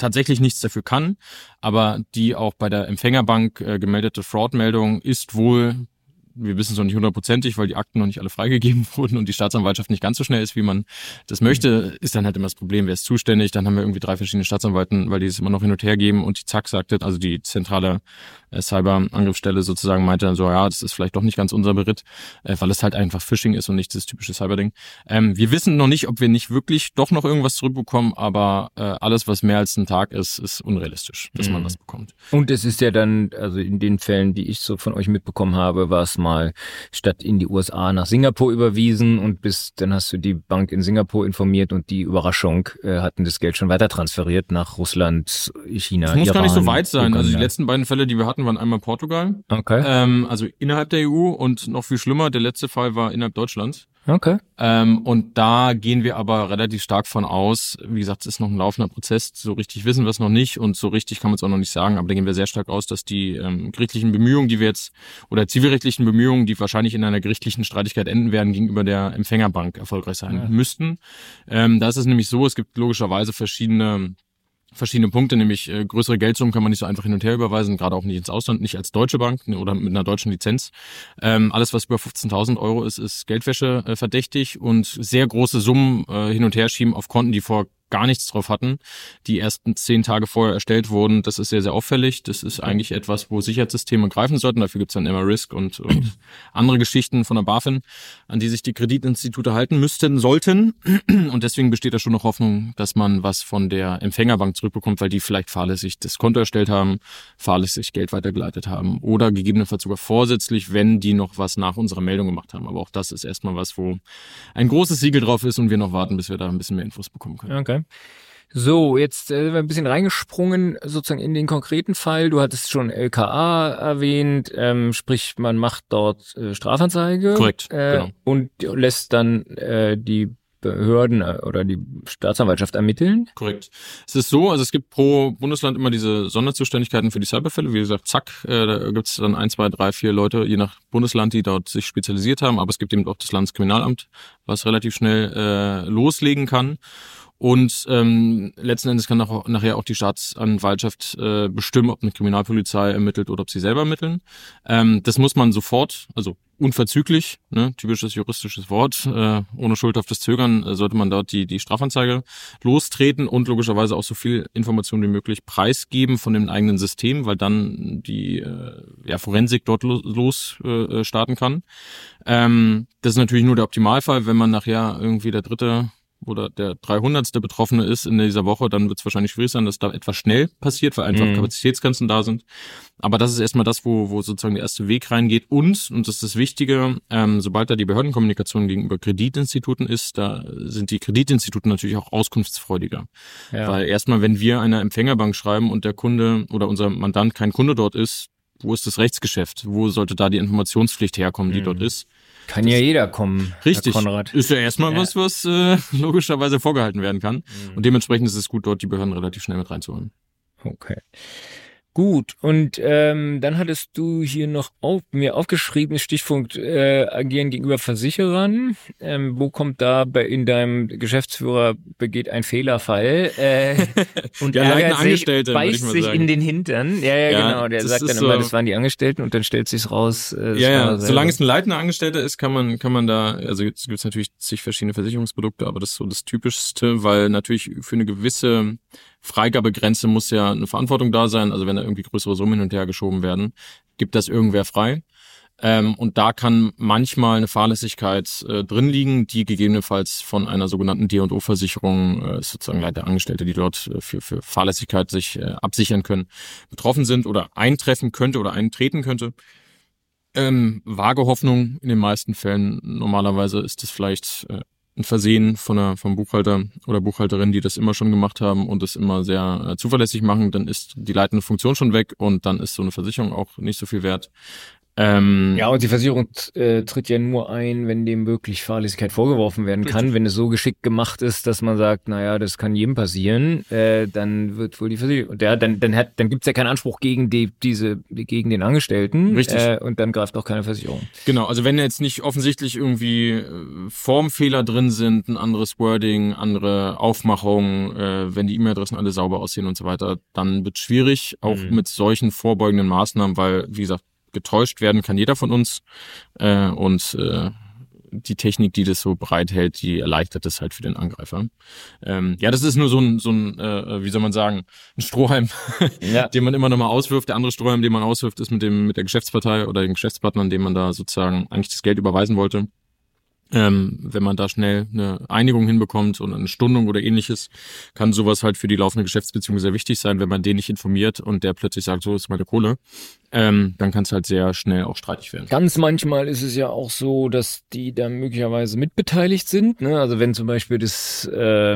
tatsächlich nichts dafür kann, aber die auch bei der Empfängerbank äh, gemeldete Fraud-Meldung ist wohl, wir wissen es noch nicht hundertprozentig, weil die Akten noch nicht alle freigegeben wurden und die Staatsanwaltschaft nicht ganz so schnell ist, wie man das möchte, ist dann halt immer das Problem, wer ist zuständig. Dann haben wir irgendwie drei verschiedene Staatsanwalten, weil die es immer noch hin und her geben und die Zack sagte, also die zentrale äh, Cyber-Angriffsstelle sozusagen meinte dann so, ja, das ist vielleicht doch nicht ganz unser Beritt, äh, weil es halt einfach Phishing ist und nicht das typische Cyber-Ding. Ähm, wir wissen noch nicht, ob wir nicht wirklich doch noch irgendwas zurückbekommen, aber äh, alles, was mehr als ein Tag ist, ist unrealistisch, dass mhm. man das bekommt. Und es ist ja dann, also in den Fällen, die ich so von euch mitbekommen habe, war es mal statt in die U S A nach Singapur überwiesen und bis dann hast du die Bank in Singapur informiert und die Überraschung äh, hatten das Geld schon weiter transferiert nach Russland, China, Das muss Iran, gar nicht so weit sein. Uganda. Also die letzten beiden Fälle, die wir hatten, waren einmal Portugal, okay. ähm, also innerhalb der E U und noch viel schlimmer, der letzte Fall war innerhalb Deutschlands. Okay. Ähm, und da gehen wir aber relativ stark von aus, wie gesagt, es ist noch ein laufender Prozess, so richtig wissen wir es noch nicht und so richtig kann man es auch noch nicht sagen, aber da gehen wir sehr stark aus, dass die ähm, gerichtlichen Bemühungen, die wir jetzt, oder zivilrechtlichen Bemühungen, die wahrscheinlich in einer gerichtlichen Streitigkeit enden werden, gegenüber der Empfängerbank erfolgreich sein ja. müssten. Ähm, da ist es nämlich so, es gibt logischerweise verschiedene verschiedene Punkte, nämlich äh, größere Geldsummen kann man nicht so einfach hin und her überweisen, gerade auch nicht ins Ausland, nicht als Deutsche Bank oder mit einer deutschen Lizenz. Ähm, alles, was über fünfzehntausend Euro ist, ist Geldwäsche äh, verdächtig und sehr große Summen äh, hin und her schieben auf Konten, die vor gar nichts drauf hatten, die ersten zehn Tage vorher erstellt wurden. Das ist sehr, sehr auffällig. Das ist eigentlich etwas, wo Sicherheitssysteme greifen sollten. Dafür gibt es dann immer Risk und, und andere Geschichten von der BaFin, an die sich die Kreditinstitute halten müssten, sollten. Und deswegen besteht da schon noch Hoffnung, dass man was von der Empfängerbank zurückbekommt, weil die vielleicht fahrlässig das Konto erstellt haben, fahrlässig Geld weitergeleitet haben oder gegebenenfalls sogar vorsätzlich, wenn die noch was nach unserer Meldung gemacht haben. Aber auch das ist erstmal was, wo ein großes Siegel drauf ist und wir noch warten, bis wir da ein bisschen mehr Infos bekommen können. Okay. So, jetzt äh, sind wir ein bisschen reingesprungen sozusagen in den konkreten Fall. Du hattest schon L K A erwähnt, ähm, sprich man macht dort äh, Strafanzeige. Korrekt, äh, genau. Und lässt dann äh, die Behörden oder die Staatsanwaltschaft ermitteln. Korrekt. Es ist so, also es gibt pro Bundesland immer diese Sonderzuständigkeiten für die Cyberfälle. Wie gesagt, zack, äh, da gibt es dann ein, zwei, drei, vier Leute, je nach Bundesland, die dort sich spezialisiert haben. Aber es gibt eben auch das Landeskriminalamt, was relativ schnell äh, loslegen kann. Und ähm, letzten Endes kann auch, nachher auch die Staatsanwaltschaft äh, bestimmen, ob eine Kriminalpolizei ermittelt oder ob sie selber ermitteln. Ähm, das muss man sofort, also unverzüglich, ne, typisches juristisches Wort, äh, ohne schuldhaftes Zögern äh, sollte man dort die die Strafanzeige lostreten und logischerweise auch so viel Information wie möglich preisgeben von dem eigenen System, weil dann die äh, ja, Forensik dort los, los äh, starten kann. Ähm, das ist natürlich nur der Optimalfall, wenn man nachher irgendwie der dritte oder der dreihundertste Betroffene ist in dieser Woche, dann wird es wahrscheinlich schwierig sein, dass da etwas schnell passiert, weil einfach mhm. Kapazitätsgrenzen da sind. Aber das ist erstmal das, wo wo sozusagen der erste Weg reingeht. Und, und das ist das Wichtige, ähm, sobald da die Behördenkommunikation gegenüber Kreditinstituten ist, da sind die Kreditinstitute natürlich auch auskunftsfreudiger. Ja. Weil erstmal, wenn wir einer Empfängerbank schreiben und der Kunde oder unser Mandant kein Kunde dort ist, wo ist das Rechtsgeschäft? Wo sollte da die Informationspflicht herkommen, die mhm. dort ist? Kann das ja jeder kommen, richtig. Herr Konrad. Ist ja erstmal ja. was, was äh, logischerweise vorgehalten werden kann. Mhm. Und dementsprechend ist es gut, dort die Behörden relativ schnell mit reinzuholen. Okay. Gut, und ähm, dann hattest du hier noch auf, mir aufgeschrieben, Stichpunkt äh, agieren gegenüber Versicherern. Ähm, wo kommt da bei, in deinem Geschäftsführer begeht ein Fehlerfall äh, und ja, ärgert sich, Angestellte, beißt sich in den Hintern. Ja, ja, ja genau. Der sagt dann immer, so, das waren die Angestellten und dann stellt sich's raus. Äh, ja, ja. Solange es ein leitender Angestellter ist, kann man kann man da, also es gibt natürlich zig verschiedene Versicherungsprodukte, aber das ist so das Typischste, weil natürlich für eine gewisse Freigabegrenze muss ja eine Verantwortung da sein. Also wenn da irgendwie größere Summen hin und her geschoben werden, gibt das irgendwer frei. Ähm, und da kann manchmal eine Fahrlässigkeit äh, drin liegen, die gegebenenfalls von einer sogenannten D und O-Versicherung, äh, sozusagen Leiterangestellte, die dort äh, für, für Fahrlässigkeit sich äh, absichern können, betroffen sind oder eintreffen könnte oder eintreten könnte. Ähm, vage Hoffnung in den meisten Fällen. Normalerweise ist es vielleicht äh, ein Versehen von der, vom Buchhalter oder Buchhalterin, die das immer schon gemacht haben und das immer sehr äh, zuverlässig machen, dann ist die leitende Funktion schon weg und dann ist so eine Versicherung auch nicht so viel wert. Ähm, ja, und die Versicherung äh, tritt ja nur ein, wenn dem wirklich Fahrlässigkeit vorgeworfen werden kann. Richtig. Wenn es so geschickt gemacht ist, dass man sagt, naja, das kann jedem passieren, äh, dann wird wohl die Versicherung, ja, dann dann hat, dann gibt's ja keinen Anspruch gegen die diese gegen den Angestellten. Richtig. Äh, und dann greift auch keine Versicherung. Genau, also wenn jetzt nicht offensichtlich irgendwie äh, Formfehler drin sind, ein anderes Wording, andere Aufmachung, äh, wenn die E-Mail-Adressen alle sauber aussehen und so weiter, dann wird schwierig, auch Mhm. mit solchen vorbeugenden Maßnahmen, weil, wie gesagt, getäuscht werden kann jeder von uns äh, und äh, die Technik, die das so bereithält, die erleichtert das halt für den Angreifer. Ähm, ja, das ist nur so ein, so ein äh, wie soll man sagen, ein Strohhalm, Ja. den man immer nochmal auswirft. Der andere Strohhalm, den man auswirft, ist mit dem mit der Geschäftspartei oder den Geschäftspartnern, dem man da sozusagen eigentlich das Geld überweisen wollte. Ähm, wenn man da schnell eine Einigung hinbekommt und eine Stundung oder ähnliches, kann sowas halt für die laufende Geschäftsbeziehung sehr wichtig sein, wenn man den nicht informiert und der plötzlich sagt, so ist meine Kohle, ähm, dann kann es halt sehr schnell auch streitig werden. Ganz manchmal ist es ja auch so, dass die da möglicherweise mitbeteiligt sind. Ne? Also wenn zum Beispiel das, äh,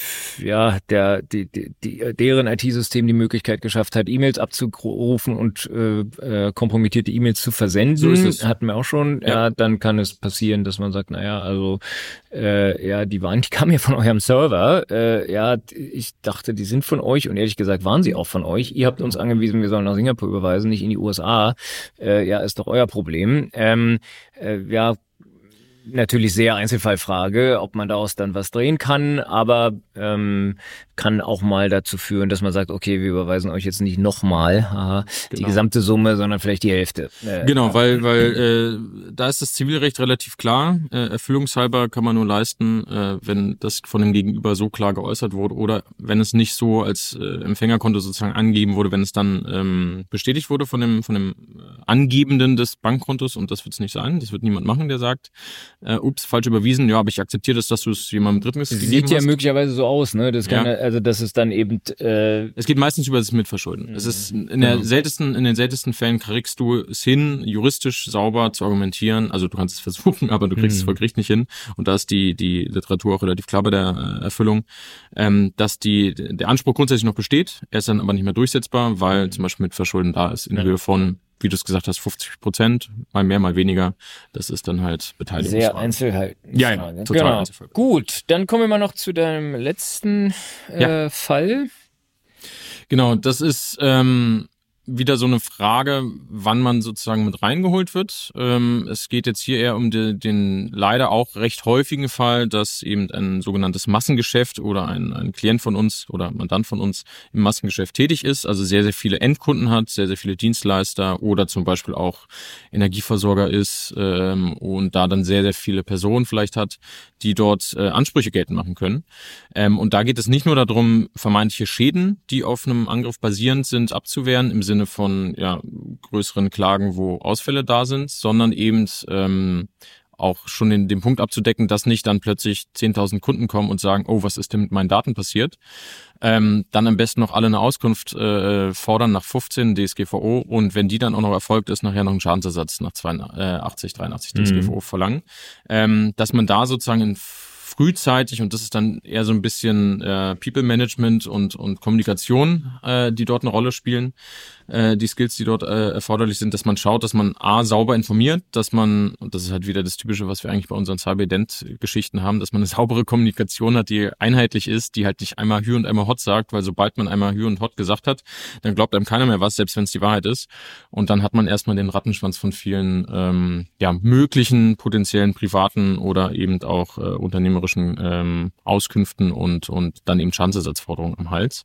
ja, der, die, die, die, deren I T-System die Möglichkeit geschafft hat, E-Mails abzurufen und äh, äh, kompromittierte E-Mails zu versenden, So ist es. hatten wir auch schon. Ja. ja, dann kann es passieren, dass man sagt, naja, also äh, ja, die waren, die kamen ja von eurem Server. Äh, ja, ich dachte, die sind von euch und ehrlich gesagt waren sie auch von euch. Ihr habt uns angewiesen, wir sollen nach Singapur überweisen, nicht in die U S A. Äh, ja, ist doch euer Problem. Ähm, äh, ja, natürlich sehr Einzelfallfrage, ob man daraus dann was drehen kann, aber ähm, kann auch mal dazu führen, dass man sagt, okay, wir überweisen euch jetzt nicht nochmal genau. die gesamte Summe, sondern vielleicht die Hälfte. Äh, genau, weil weil äh, da ist das Zivilrecht relativ klar. Äh, erfüllungshalber kann man nur leisten, äh, wenn das von dem Gegenüber so klar geäußert wurde oder wenn es nicht so als äh, Empfängerkonto sozusagen angegeben wurde, wenn es dann ähm, bestätigt wurde von dem von dem Angebenden des Bankkontos und das wird es nicht sein. Das wird niemand machen, der sagt, Äh, ups, falsch überwiesen, ja, aber ich akzeptiere das, dass du es jemandem Dritten gegeben hast. Sieht ja möglicherweise so aus, ne? Das kann, ja. also das ist dann eben. Äh es geht meistens über das Mitverschulden. Mhm. Es ist in der seltensten, in den seltensten Fällen kriegst du es hin, juristisch sauber zu argumentieren. Also du kannst es versuchen, aber du kriegst mhm. es vor Gericht nicht hin. Und da ist die die Literatur auch relativ klar bei der äh, Erfüllung, ähm, dass die der Anspruch grundsätzlich noch besteht. Er ist dann aber nicht mehr durchsetzbar, weil mhm. zum Beispiel Mitverschulden da ist in ja. Höhe von, wie du es gesagt hast, fünfzig Prozent, mal mehr, mal weniger. Das ist dann halt Beteiligung. Sehr Einzelheit. Ja, ja, total genau. Einzelfall. Gut, dann kommen wir mal noch zu deinem letzten äh, ja. Fall. Genau, das ist ähm, wieder so eine Frage, wann man sozusagen mit reingeholt wird. Ähm, es geht jetzt hier eher um de, den leider auch recht häufigen Fall, dass eben ein sogenanntes Massengeschäft oder ein, ein Klient von uns oder Mandant von uns im Massengeschäft tätig ist, also sehr, sehr viele Endkunden hat, sehr, sehr viele Dienstleister oder zum Beispiel auch Energieversorger ist ähm, und da dann sehr, sehr viele Personen vielleicht hat, die dort äh, Ansprüche geltend machen können. Ähm, und da geht es nicht nur darum, vermeintliche Schäden, die auf einem Angriff basierend sind, abzuwehren, im Sinne von ja, größeren Klagen, wo Ausfälle da sind, sondern eben ähm, auch schon den, den Punkt abzudecken, dass nicht dann plötzlich zehntausend Kunden kommen und sagen, oh, was ist denn mit meinen Daten passiert? Ähm, dann am besten noch alle eine Auskunft äh, fordern nach fünfzehn D S G V O und wenn die dann auch noch erfolgt ist, nachher noch einen Schadensersatz nach zweiundachtzig, dreiundachtzig D S G V O mhm. verlangen. Ähm, dass man da sozusagen in frühzeitig, und das ist dann eher so ein bisschen äh, People Management und und Kommunikation, äh, die dort eine Rolle spielen, äh, die Skills, die dort äh, erforderlich sind, dass man schaut, dass man A, sauber informiert, dass man, und das ist halt wieder das Typische, was wir eigentlich bei unseren Cyber-Ident-Geschichten haben, dass man eine saubere Kommunikation hat, die einheitlich ist, die halt nicht einmal Hü und einmal Hot sagt, weil sobald man einmal Hü und Hot gesagt hat, dann glaubt einem keiner mehr was, selbst wenn es die Wahrheit ist. Und dann hat man erstmal den Rattenschwanz von vielen ähm, ja möglichen potenziellen privaten oder eben auch äh, unternehmerischen ähm, Auskünften und und dann eben Schadensersatzforderungen am Hals.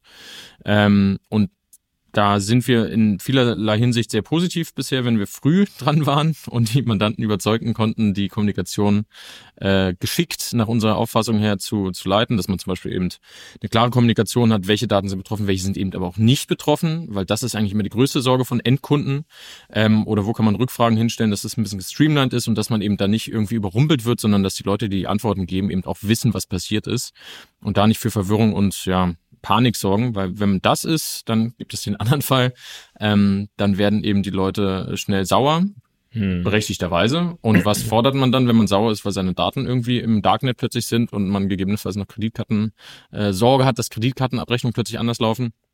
Ähm, und da sind wir in vielerlei Hinsicht sehr positiv bisher, wenn wir früh dran waren und die Mandanten überzeugen konnten, die Kommunikation äh, geschickt nach unserer Auffassung her zu, zu leiten, dass man zum Beispiel eben eine klare Kommunikation hat, welche Daten sind betroffen, welche sind eben aber auch nicht betroffen, weil das ist eigentlich immer die größte Sorge von Endkunden. Ähm, oder wo kann man Rückfragen hinstellen, dass das ein bisschen gestreamlined ist und dass man eben da nicht irgendwie überrumpelt wird, sondern dass die Leute, die, die Antworten geben, eben auch wissen, was passiert ist und da nicht für Verwirrung und ja Panik sorgen, weil wenn das ist, dann gibt es den anderen Fall, ähm, dann werden eben die Leute schnell sauer, hm. berechtigterweise. Und was fordert man dann, wenn man sauer ist, weil seine Daten irgendwie im Darknet plötzlich sind und man gegebenenfalls noch Kreditkarten äh, Sorge hat, dass Kreditkartenabrechnungen plötzlich anders laufen?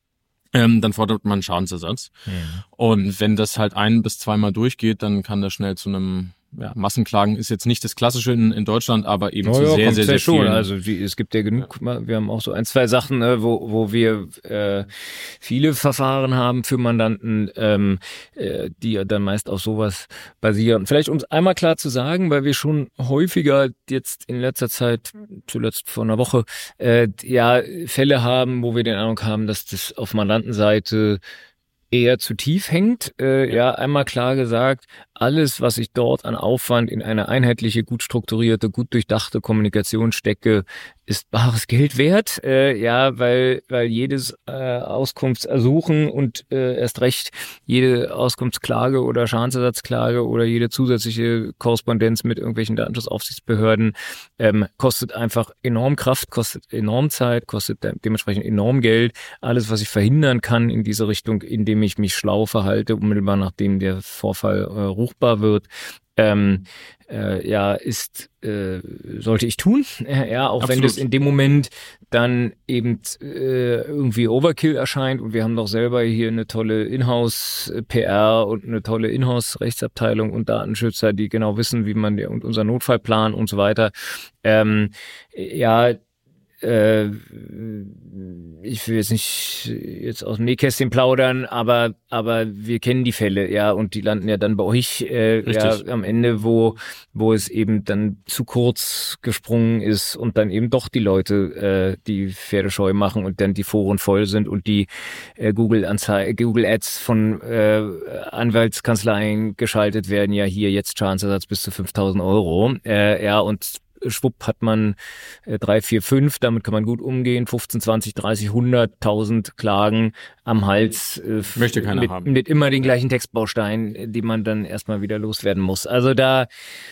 ähm, dann fordert man einen Schadensersatz. Mhm. Und wenn das halt ein- bis zweimal durchgeht, dann kann das schnell zu einem, ja, Massenklagen ist jetzt nicht das Klassische in, in Deutschland, aber eben oh, zu ja, sehr, sehr, sehr schon. vielen. Also wie, es gibt ja genug, ja. Wir haben auch so ein, zwei Sachen, ne, wo, wo wir äh, viele Verfahren haben für Mandanten, ähm, äh, die dann meist auf sowas basieren. Vielleicht um es einmal klar zu sagen, weil wir schon häufiger jetzt in letzter Zeit, zuletzt vor einer Woche, äh, ja Fälle haben, wo wir den Eindruck haben, dass das auf Mandantenseite eher zu tief hängt. Äh, ja, einmal klar gesagt, alles, was ich dort an Aufwand in eine einheitliche, gut strukturierte, gut durchdachte Kommunikation stecke, ist bares Geld wert. Äh, ja, weil weil jedes äh, Auskunftsersuchen und äh, erst recht jede Auskunftsklage oder Schadensersatzklage oder jede zusätzliche Korrespondenz mit irgendwelchen Datenschutzaufsichtsbehörden ähm, kostet einfach enorm Kraft, kostet enorm Zeit, kostet de- dementsprechend enorm Geld. Alles, was ich verhindern kann in diese Richtung, indem ich mich schlau verhalte, unmittelbar nachdem der Vorfall äh, ruchbar wird, ähm, äh, ja, ist, äh, sollte ich tun, ja, auch Absolut. wenn das in dem Moment dann eben äh, irgendwie Overkill erscheint und wir haben doch selber hier eine tolle Inhouse-P R und eine tolle Inhouse-Rechtsabteilung und Datenschützer, die genau wissen, wie man, und unser Notfallplan und so weiter, ähm, ja, äh, ich will jetzt nicht jetzt aus dem Nähkästchen plaudern, aber aber wir kennen die Fälle, ja, und die landen ja dann bei euch äh, ja, am Ende, wo wo es eben dann zu kurz gesprungen ist und dann eben doch die Leute äh, die Pferde scheu machen und dann die Foren voll sind und die äh, Google Anzei- Google Ads von äh, Anwaltskanzleien geschaltet werden, ja hier jetzt Schadensersatz bis zu fünftausend Euro, äh, ja, und schwupp hat man äh, drei, vier, fünf, damit kann man gut umgehen, fünfzehn, zwanzig, dreißig, hunderttausend Klagen am Hals. Äh, Möchte keiner mit, haben. mit immer den gleichen Textbaustein, die man dann erstmal wieder loswerden muss. Also da,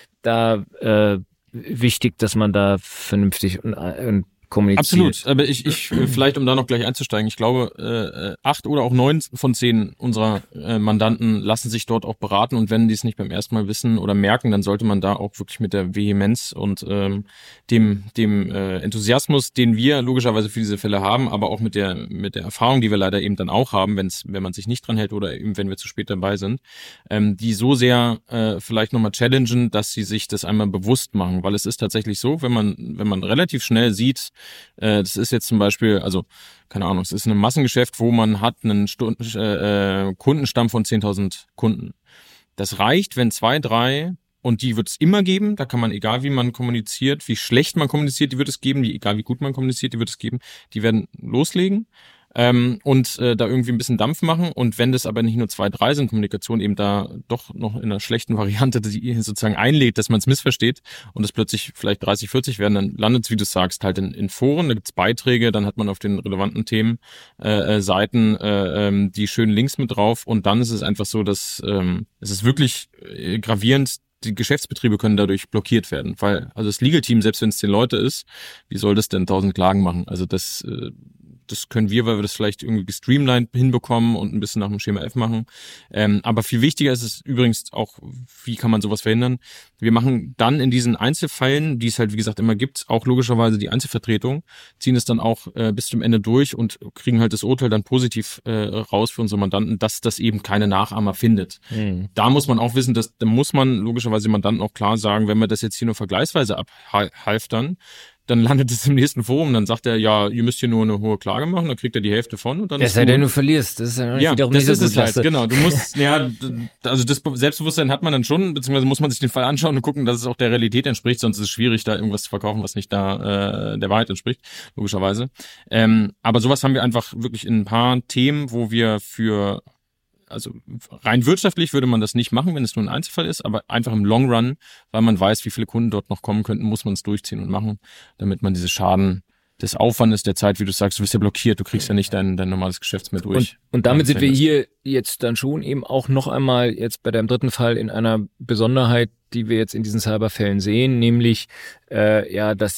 da äh, wichtig, dass man da vernünftig und, und kommuniziert. Absolut, aber ich, ich vielleicht um da noch gleich einzusteigen, ich glaube, äh, acht oder auch neun von zehn unserer äh, Mandanten lassen sich dort auch beraten und wenn die es nicht beim ersten Mal wissen oder merken, dann sollte man da auch wirklich mit der Vehemenz und ähm, dem dem äh, Enthusiasmus, den wir logischerweise für diese Fälle haben, aber auch mit der mit der Erfahrung, die wir leider eben dann auch haben, wenn's, wenn man sich nicht dran hält oder eben wenn wir zu spät dabei sind, ähm, die so sehr äh, vielleicht nochmal challengen, dass sie sich das einmal bewusst machen, weil es ist tatsächlich so, wenn man wenn man relativ schnell sieht, das ist jetzt zum Beispiel, also keine Ahnung, es ist ein Massengeschäft, wo man hat einen Stund, äh, Kundenstamm von zehntausend Kunden. Das reicht, wenn zwei, drei, und die wird es immer geben, da kann man, egal wie man kommuniziert, wie schlecht man kommuniziert, die wird es geben, die, egal wie gut man kommuniziert, die wird es geben, die werden loslegen. Ähm, und äh, da irgendwie ein bisschen Dampf machen und wenn das aber nicht nur zwei, drei sind, Kommunikation eben da doch noch in einer schlechten Variante, die sozusagen einlädt, dass man es missversteht und es plötzlich vielleicht dreißig, vierzig werden, dann landet es, wie du sagst, halt in, in Foren, da gibt's Beiträge, dann hat man auf den relevanten Themen äh, äh, Seiten äh, ähm, die schönen Links mit drauf und dann ist es einfach so, dass ähm, es ist wirklich äh, gravierend, die Geschäftsbetriebe können dadurch blockiert werden, weil also das Legal Team, selbst wenn es zehn Leute ist, wie soll das denn tausend Klagen machen? Also das äh, Das können wir, weil wir das vielleicht irgendwie gestreamlined hinbekommen und ein bisschen nach dem Schema F machen. Ähm, aber viel wichtiger ist es übrigens auch, wie kann man sowas verhindern? Wir machen dann in diesen Einzelfällen, die es halt wie gesagt immer gibt, auch logischerweise die Einzelvertretung, ziehen es dann auch äh, bis zum Ende durch und kriegen halt das Urteil dann positiv äh, raus für unsere Mandanten, dass das eben keine Nachahmer findet. Mhm. Da muss man auch wissen, dass da muss man logischerweise dem Mandanten auch klar sagen, wenn wir das jetzt hier nur vergleichsweise abhalftern, dann landet es im nächsten Forum, dann sagt er, ja, ihr müsst hier nur eine hohe Klage machen, dann kriegt er die Hälfte von und dann es sei denn, du verlierst, das ist ja noch nicht ja, wiederum das nicht so ist gut, es halt, genau, du musst, ja, also das Selbstbewusstsein hat man dann schon, beziehungsweise muss man sich den Fall anschauen und gucken, dass es auch der Realität entspricht, sonst ist es schwierig, da irgendwas zu verkaufen, was nicht da äh, der Wahrheit entspricht, logischerweise. Ähm, aber sowas haben wir einfach wirklich in ein paar Themen, wo wir für also rein wirtschaftlich würde man das nicht machen, wenn es nur ein Einzelfall ist, aber einfach im Long Run, weil man weiß, wie viele Kunden dort noch kommen könnten, muss man es durchziehen und machen, damit man diese Schaden des Aufwandes, der Zeit, wie du sagst, du bist ja blockiert, du kriegst ja nicht dein, dein normales Geschäft mehr durch. Und, und damit sind wir hier jetzt dann schon eben auch noch einmal jetzt bei deinem dritten Fall in einer Besonderheit, die wir jetzt in diesen Cyberfällen sehen, nämlich äh, ja, dass sie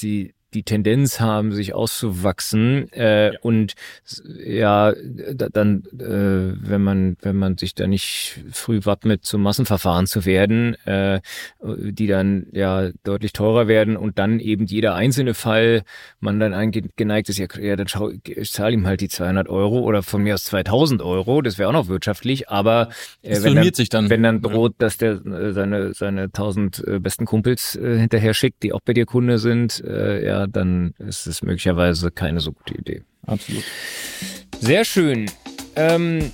die Tendenz haben, sich auszuwachsen äh, ja. und ja, da, dann, äh, wenn man wenn man sich da nicht früh wappnet, zum Massenverfahren zu werden, äh, die dann ja deutlich teurer werden und dann eben jeder einzelne Fall, man dann eigentlich geneigt ist, ja, ja dann schau, ich zahle ihm halt die zweihundert Euro oder von mir aus zweitausend Euro, das wäre auch noch wirtschaftlich, aber äh, wenn, dann, sich dann. wenn dann droht, dass der äh, seine seine tausend äh, besten Kumpels äh, hinterher schickt, die auch bei dir Kunde sind, äh, ja, dann ist es möglicherweise keine so gute Idee. Absolut. Sehr schön. Ähm,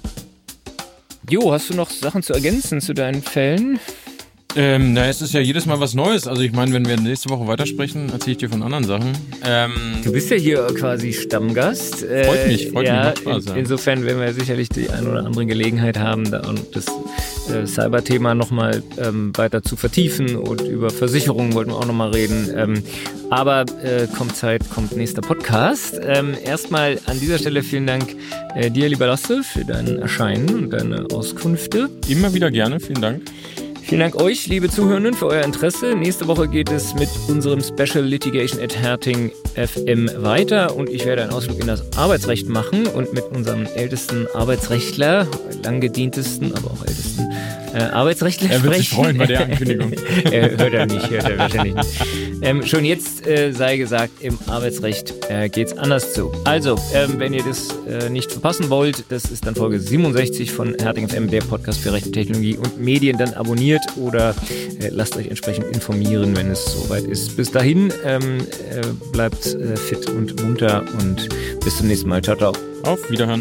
Jo, hast du noch Sachen zu ergänzen zu deinen Fällen? Ähm, na, es ist ja jedes Mal was Neues. Also ich meine, wenn wir nächste Woche weitersprechen, erzähle ich dir von anderen Sachen. Ähm, du bist ja hier quasi Stammgast. Äh, freut mich, freut ja, mich. Macht Spaß, in, ja. Insofern werden wir sicherlich die eine oder andere Gelegenheit haben, da und das äh, Cyber-Thema nochmal ähm, weiter zu vertiefen und über Versicherungen wollten wir auch nochmal reden. Ähm, aber äh, kommt Zeit, kommt nächster Podcast. Ähm, erstmal an dieser Stelle vielen Dank äh, dir, lieber Lasse, für dein Erscheinen und deine Auskünfte. Immer wieder gerne, vielen Dank. Vielen Dank euch, liebe Zuhörenden, für euer Interesse. Nächste Woche geht es mit unserem Special Litigation at Herting F M weiter und ich werde einen Ausflug in das Arbeitsrecht machen und mit unserem ältesten Arbeitsrechtler, lang gedientesten, aber auch ältesten äh, Arbeitsrechtler sprechen. Er wird sprechen. sich freuen bei der Ankündigung. er hört er nicht, hört er wahrscheinlich nicht. Ähm, schon jetzt äh, sei gesagt, im Arbeitsrecht äh, geht's anders zu. Also, ähm, wenn ihr das äh, nicht verpassen wollt, das ist dann Folge siebenundsechzig von Herting F M, der Podcast für Recht, Technologie und Medien, dann abonniert oder äh, lasst euch entsprechend informieren, wenn es soweit ist. Bis dahin, ähm, äh, bleibt äh, fit und munter und bis zum nächsten Mal. Ciao, ciao. Auf Wiederhören.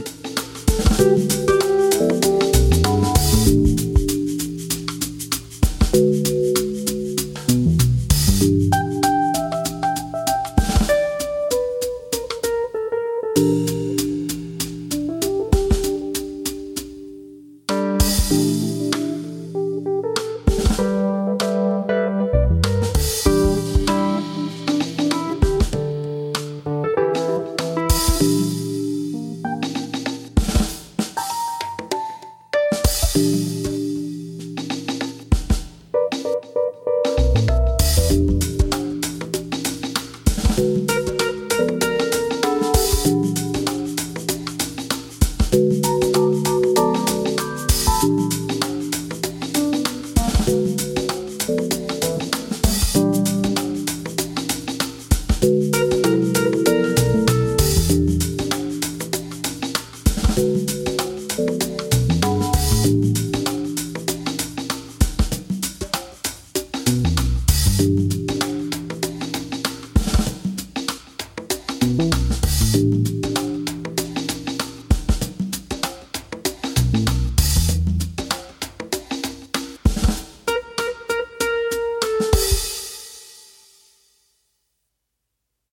Thank you.